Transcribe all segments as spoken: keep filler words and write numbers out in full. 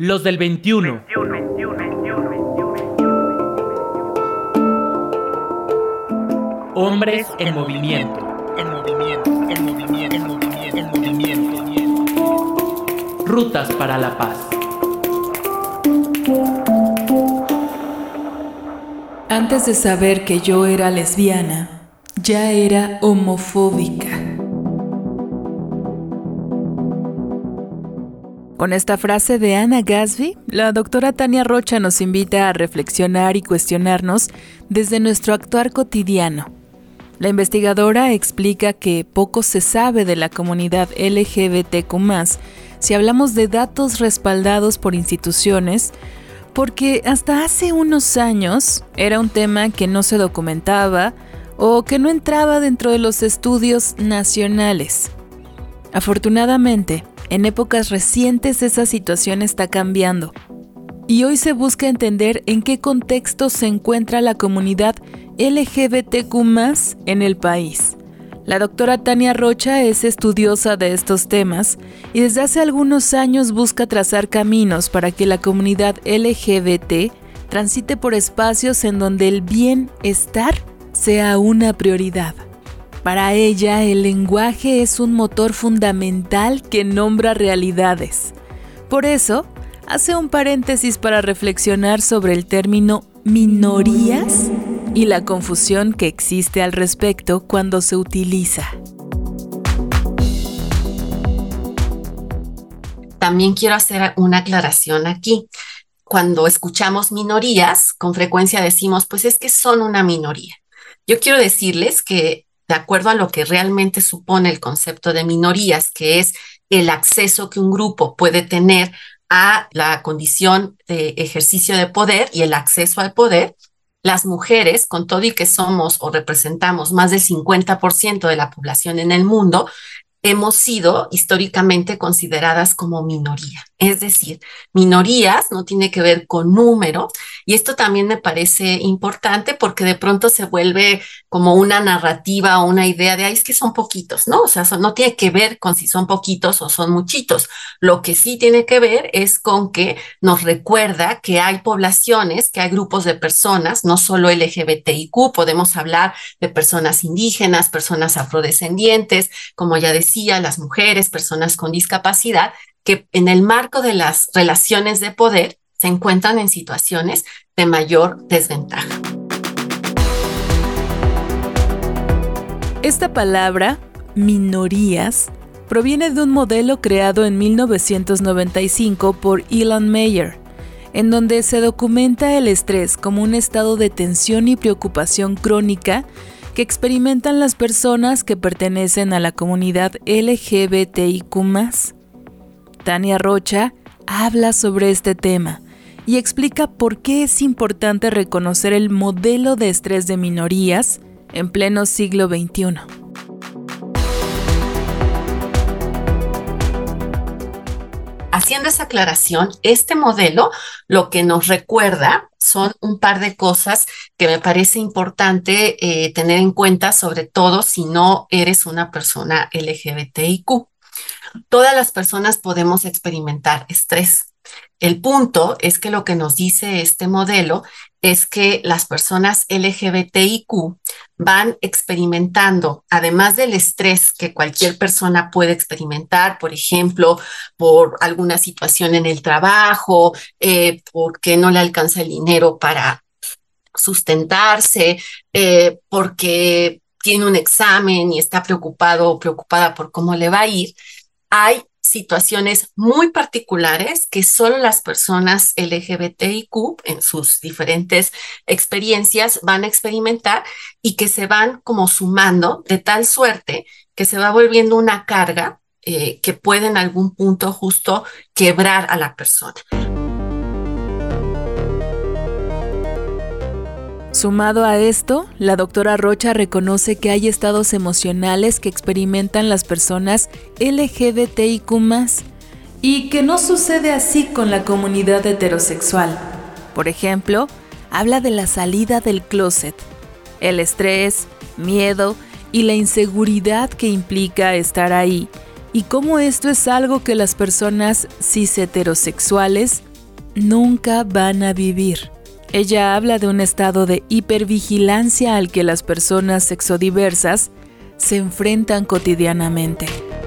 Los del veintiuno. Hombres en movimiento. En movimiento, en movimiento, en movimiento, en movimiento. Rutas para la paz. Antes de saber que yo era lesbiana, ya era homofóbica. Con esta frase de Anna Gatsby, la doctora Tania Rocha nos invita a reflexionar y cuestionarnos desde nuestro actuar cotidiano. La investigadora explica que poco se sabe de la comunidad L G B T Q más, si hablamos de datos respaldados por instituciones, porque hasta hace unos años era un tema que no se documentaba o que no entraba dentro de los estudios nacionales. Afortunadamente, en épocas recientes esa situación está cambiando y hoy se busca entender en qué contexto se encuentra la comunidad L G B T Q más en el país. La doctora Tania Rocha es estudiosa de estos temas y desde hace algunos años busca trazar caminos para que la comunidad L G B T transite por espacios en donde el bienestar sea una prioridad. Para ella, el lenguaje es un motor fundamental que nombra realidades. Por eso, hace un paréntesis para reflexionar sobre el término minorías y la confusión que existe al respecto cuando se utiliza. También quiero hacer una aclaración aquí. Cuando escuchamos minorías, con frecuencia decimos, pues es que son una minoría. Yo quiero decirles que de acuerdo a lo que realmente supone el concepto de minorías, que es el acceso que un grupo puede tener a la condición de ejercicio de poder y el acceso al poder, las mujeres, con todo y que somos o representamos más del cincuenta por ciento de la población en el mundo, hemos sido históricamente consideradas como minoría. Es decir, minorías no tiene que ver con número, y esto también me parece importante porque de pronto se vuelve como una narrativa o una idea de, ay, es que son poquitos, ¿no? O sea, son, no tiene que ver con si son poquitos o son muchitos. Lo que sí tiene que ver es con que nos recuerda que hay poblaciones, que hay grupos de personas, no solo L G B T I Q, podemos hablar de personas indígenas, personas afrodescendientes, como ya decía, las mujeres, personas con discapacidad, que en el marco de las relaciones de poder se encuentran en situaciones de mayor desventaja. Esta palabra, minorías, proviene de un modelo creado en mil novecientos noventa y cinco por Elon Meyer, en donde se documenta el estrés como un estado de tensión y preocupación crónica que experimentan las personas que pertenecen a la comunidad L G B T I Q más. Tania Rocha habla sobre este tema y explica por qué es importante reconocer el modelo de estrés de minorías en pleno siglo veintiuno. Haciendo esa aclaración, este modelo lo que nos recuerda son un par de cosas que me parece importante eh, tener en cuenta, sobre todo si no eres una persona L G B T I Q. Todas las personas podemos experimentar estrés. El punto es que lo que nos dice este modelo es que las personas L G B T I Q van experimentando, además del estrés que cualquier persona puede experimentar, por ejemplo, por alguna situación en el trabajo, eh, porque no le alcanza el dinero para sustentarse, eh, porque tiene un examen y está preocupado o preocupada por cómo le va a ir. Hay situaciones muy particulares que solo las personas L G B T I Q en sus diferentes experiencias van a experimentar y que se van como sumando de tal suerte que se va volviendo una carga eh, que puede en algún punto justo quebrar a la persona. Sumado a esto, la doctora Rocha reconoce que hay estados emocionales que experimentan las personas L G B T I Q más, y que no sucede así con la comunidad heterosexual. Por ejemplo, habla de la salida del closet, el estrés, miedo y la inseguridad que implica estar ahí, y cómo esto es algo que las personas cis heterosexuales nunca van a vivir. Ella habla de un estado de hipervigilancia al que las personas sexodiversas se enfrentan cotidianamente.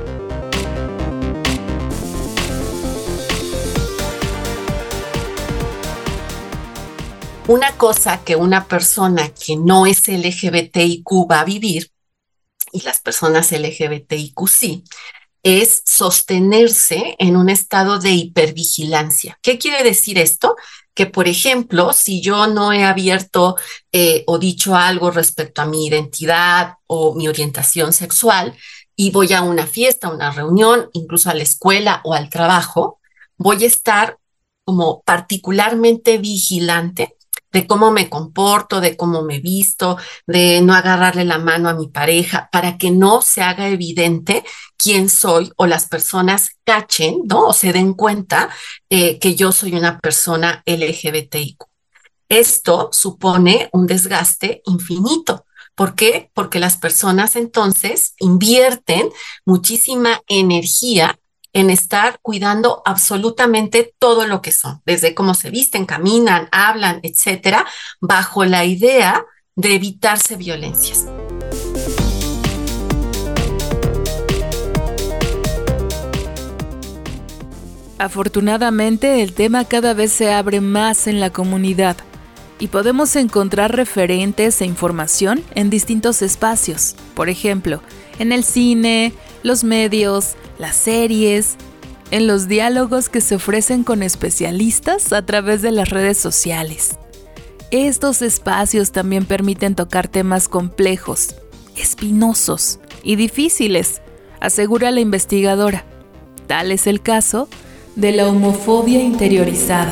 Una cosa que una persona que no es L G B T I Q va a vivir, y las personas L G B T I Q sí, es sostenerse en un estado de hipervigilancia. ¿Qué quiere decir esto? Que, por ejemplo, si yo no he abierto eh, o dicho algo respecto a mi identidad o mi orientación sexual y voy a una fiesta, a una reunión, incluso a la escuela o al trabajo, voy a estar como particularmente vigilante de cómo me comporto, de cómo me visto, de no agarrarle la mano a mi pareja, para que no se haga evidente quién soy o las personas cachen, ¿no? O se den cuenta eh, que yo soy una persona L G B T I Q. Esto supone un desgaste infinito. ¿Por qué? Porque las personas entonces invierten muchísima energía en estar cuidando absolutamente todo lo que son, desde cómo se visten, caminan, hablan, etcétera, bajo la idea de evitarse violencias. Afortunadamente, el tema cada vez se abre más en la comunidad y podemos encontrar referentes e información en distintos espacios. Por ejemplo, en el cine, los medios, las series, en los diálogos que se ofrecen con especialistas a través de las redes sociales. Estos espacios también permiten tocar temas complejos, espinosos y difíciles, asegura la investigadora. Tal es el caso de la homofobia interiorizada.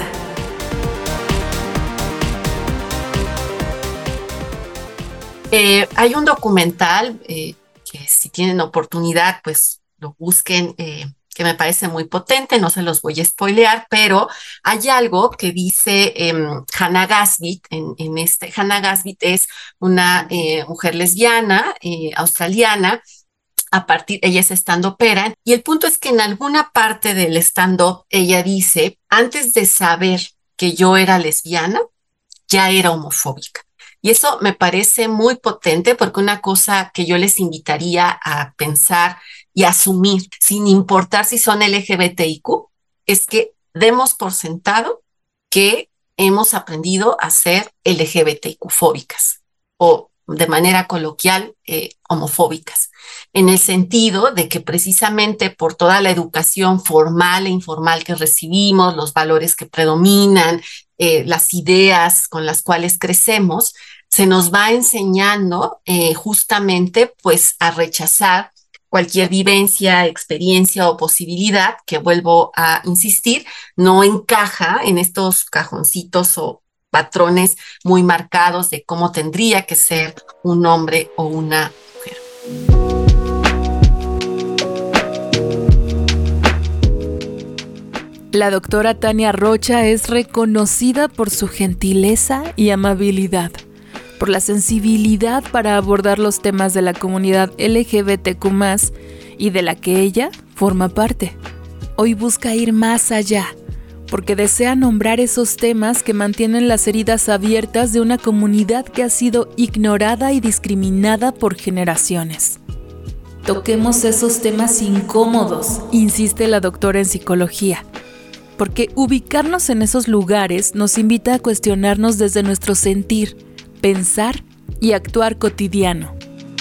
Eh, hay un documental eh, que si tienen oportunidad, pues lo busquen, eh, que me parece muy potente, no se los voy a spoilear, pero hay algo que dice eh, Hannah Gadsby. En, en este, Hannah Gadsby es una eh, mujer lesbiana, eh, australiana. A partir, ella es stand-upera, y el punto es que en alguna parte del stand-up ella dice, antes de saber que yo era lesbiana, ya era homofóbica. Y eso me parece muy potente, porque una cosa que yo les invitaría a pensar y asumir, sin importar si son L G B T I Q, es que demos por sentado que hemos aprendido a ser L G B T I Q fóbicas o de manera coloquial eh, homofóbicas, en el sentido de que precisamente por toda la educación formal e informal que recibimos, los valores que predominan, eh, las ideas con las cuales crecemos, se nos va enseñando eh, justamente pues a rechazar cualquier vivencia, experiencia o posibilidad que, vuelvo a insistir, no encaja en estos cajoncitos o patrones muy marcados de cómo tendría que ser un hombre o una mujer. La doctora Tania Rocha es reconocida por su gentileza y amabilidad, por la sensibilidad para abordar los temas de la comunidad L G B T Q más, y de la que ella forma parte. Hoy busca ir más allá, porque desea nombrar esos temas que mantienen las heridas abiertas de una comunidad que ha sido ignorada y discriminada por generaciones. Toquemos esos temas incómodos, insiste la doctora en psicología, porque ubicarnos en esos lugares nos invita a cuestionarnos desde nuestro sentir, pensar y actuar cotidiano.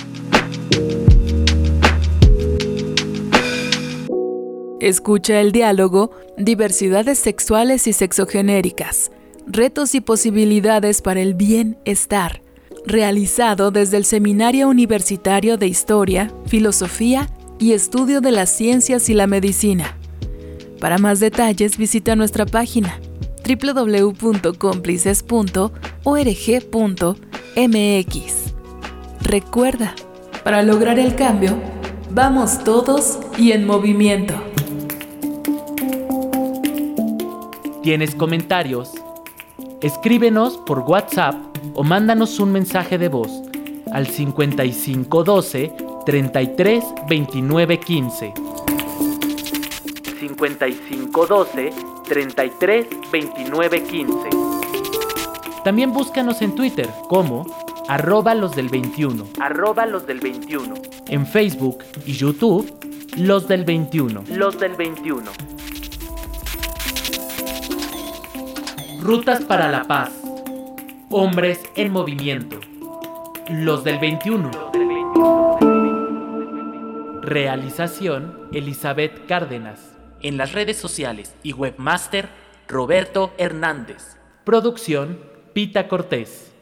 Escucha el diálogo Diversidades sexuales y sexogenéricas, retos y posibilidades para el bienestar, realizado desde el Seminario Universitario de Historia, Filosofía y Estudio de las Ciencias y la Medicina. Para más detalles visita nuestra página doble u doble u doble u punto cómplices punto org punto m x. Recuerda, para lograr el cambio, vamos todos y en movimiento. ¿Tienes comentarios? Escríbenos por WhatsApp o mándanos un mensaje de voz al cincuenta y cinco doce, treinta y tres, veintinueve quince. cincuenta y cinco doce, treinta y tres veintinueve quince. También búscanos en Twitter como arroba los del veintiuno, arroba los del veintiuno. En Facebook y YouTube, los del veintiuno, los del veintiuno. Rutas para la paz. Hombres en movimiento. Los del veintiuno. Realización Elizabeth Cárdenas. En las redes sociales y webmaster Roberto Hernández. Producción Pita Cortés.